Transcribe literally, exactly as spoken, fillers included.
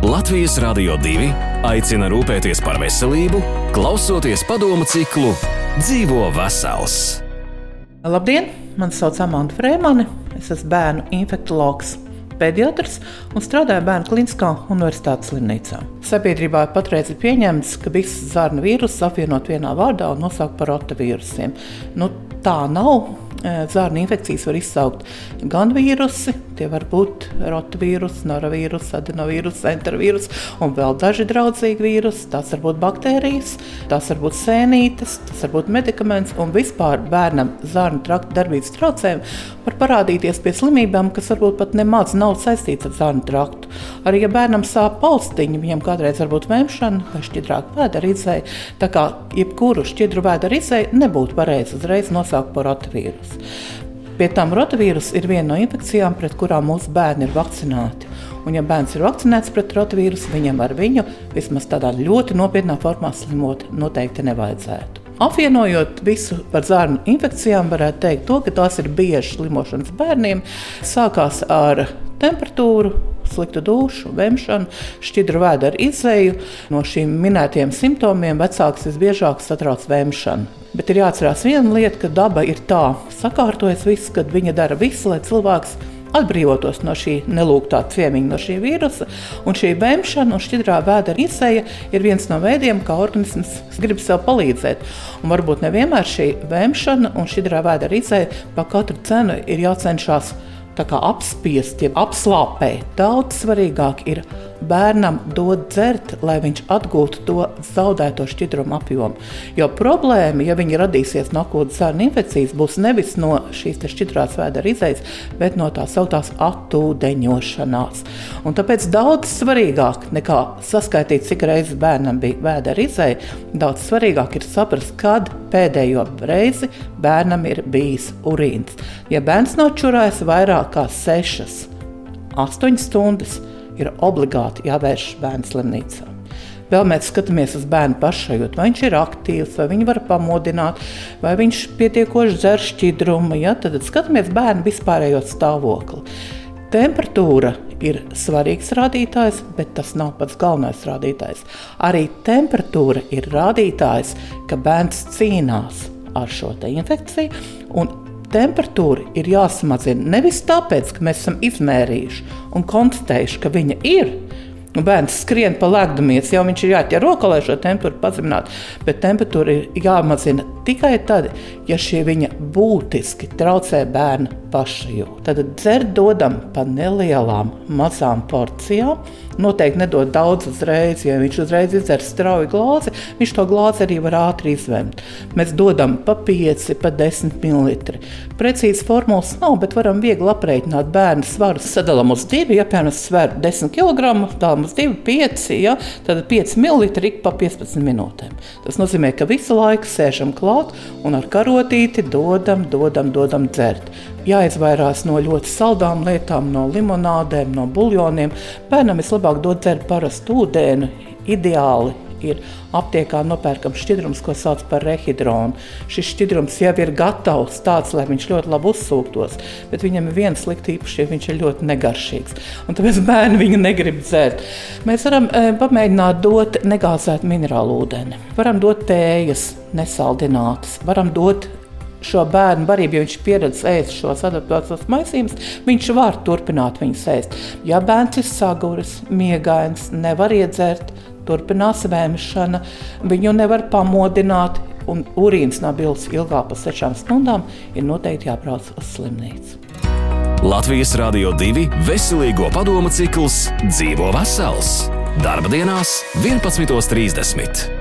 Latvijas Radio divi aicina rūpēties par veselību, klausoties padomu ciklu Dzīvo vesels. Labdien! Mani sauc Amanda Frēmane. Es esmu bērnu infektologs, pediatrs un strādāju Bērnu Kliniskā universitātes slimnīcā. Sabiedrībā patreiz ir pieņemts, ka visas zarnu vīrusus apvienot vienā vārdā un nosaukt par rotavīrusiem. Nu, tā nav. Zarnu infekcijas var izsaukt gan vīrusi, tie var būt rotavīrus, noravīrus, adenovīrus, enterovīrus un vēl daži draudzīgi vīrusi. Tās var būt baktērijas, tās var būt sēnītes, tas var būt medikaments un vispār bērnam zarnu trakta darbības traucējumi var parādīties pie slimībām, kas varbūt pat nemaz nav saistīts ar zarnu traktu. Arī, ja bērnam sāp palstiņi, viņam kādreiz var būt vēmšana vai šķidrāka vēdera izēja, tā kā jebkuru šķidru vēdera izēju nebūtu pareizi uzreiz nosaukt par rotavīrusu. Pie tam rotavīrus ir viena no infekcijām, pret kurām mūsu bērni ir vakcinēti. Un, ja bērns ir vakcinēts pret rotavīrusu, viņam ar viņu vismaz tādā ļoti nopietnā formā slimot noteikti nevajadzētu. Apvienojot visu par zarnu infekcijām, varētu teikt to, ka tās ir biežas slimošanas bērniem. Sākās ar temperatūru, sliktu dušu, vēmšanu, šķidru vēdera izēju. No šīm minētajiem simptomiem vecāks visbiežāk satrauc vēmšanu. Bet ir jāatcerās viena lieta, ka daba ir tā sakārtojas viss, kad viņa dara visu, lai cilvēks atbrīvotos no šī nelūgtā ciemiņa, no šī vīrusa. Un šī vēmšana un šķidrā vēdera izēja ir viens no veidiem, kā organisms grib sev palīdzēt. Un varbūt nevienmēr šī vēmšana un šķidrā vēdera izēja pa katru cenu ir jācenšas tā kā apspiest, ja apslāpēt. Daudz svarīgāk ir bērnam dot dzert, lai viņš atgūtu to zaudēto šķidrumu apjomu. Jo problēma, ja viņi radīsies no akūtas zarnu infekcijas, būs nevis no šīs šķidrās vēdera izējas, bet no tā sauktās atūdeņošanās. Un tāpēc daudz svarīgāk nekā saskaitīt, cik reizes bērnam bija vēdera izēja, daudz svarīgāk ir saprast, kad pēdējo reizi bērnam ir bijis urīns. Ja bērns nav čurājis vairāk kā sešas, astoņas stundas, ir obligāti jāvērš bērnu slimnīcā. Vēl mēs skatāmies uz bērnu pašsajūtu, vai viņš ir aktīvs, vai viņu var pamodināt, vai viņš pietiekoši dzer šķidrumu. Ja? Tad skatāmies bērnu vispārējo stāvokli. Temperatūra ir svarīgs rādītājs, bet tas nav pats galvenais rādītājs. Arī temperatūra ir rādītājs, ka bērns cīnās ar šo te infekciju, un temperatūra ir jāsamazina nevis tāpēc, ka mēs esam izmērījuši un konstatējuši, ka viņa ir. Un bērns skrien pa legdumies, jau viņš ir jāķer rokā, lai šo temperatūru pazeminātu, bet temperatūra ir jāmazina tikai tad, ja šie viņa būtiski traucē bērna pašsajūtu. Tad dzert dodam pa nelielām, mazām porcijām. Noteikti nedod daudz uzreiz, ja viņš uzreiz izdzer strauju glāzi, viņš to glāzi arī var ātri izvemt. Mēs dodam pa pieci, pa desmit mililitri. Precīzi formulas nav, bet varam viegli aprēķināt bērnu svaru. Sadalām uz divi, ja piemēram sver desmit kilogramu, dalām uz divi, pieci, ja, tad pieci mililitri ik pa piecpadsmit minūtēm. Tas nozīmē, ka visu laiku sēžam klāt un ar karotīti dodam, dodam, dodam dzert. Jāizvairās no ļoti saldām lietām, no limonādēm, no buljoniem. Bērnam vislabāk dot dzert parastu ūdeni. Ideāli ir aptiekā nopērkams šķidrums, ko sauc par rehidronu. Šis šķidrums jau ir gatavs tāds, lai viņš ļoti labi uzsūktos, bet viņam ir viens slikti īpaši, viņš ir ļoti negaršīgs. Un tāpēc bērni viņu negrib dzert. Mēs varam e, pamēģināt dot negāzētu minerālu ūdeni. Varam dot tējas nesaldinātas, varam dot šo bērnu barību, ja viņš pieredz ēst šos adaptācijas maisījumus, viņš var turpināt viņus ēst. Ja bērns ir saguris, miegains, nevar iedzert, turpinās vēmšana, viņu nevar pamodināt un urīns nabils ilgāk par sešām stundām, ir noteikti jābrauc uz slimnīcu. Latvijas Radio divi veselīgo padomu cikls Dzīvo vesels. Darba dienās vienpadsmit trīsdesmit.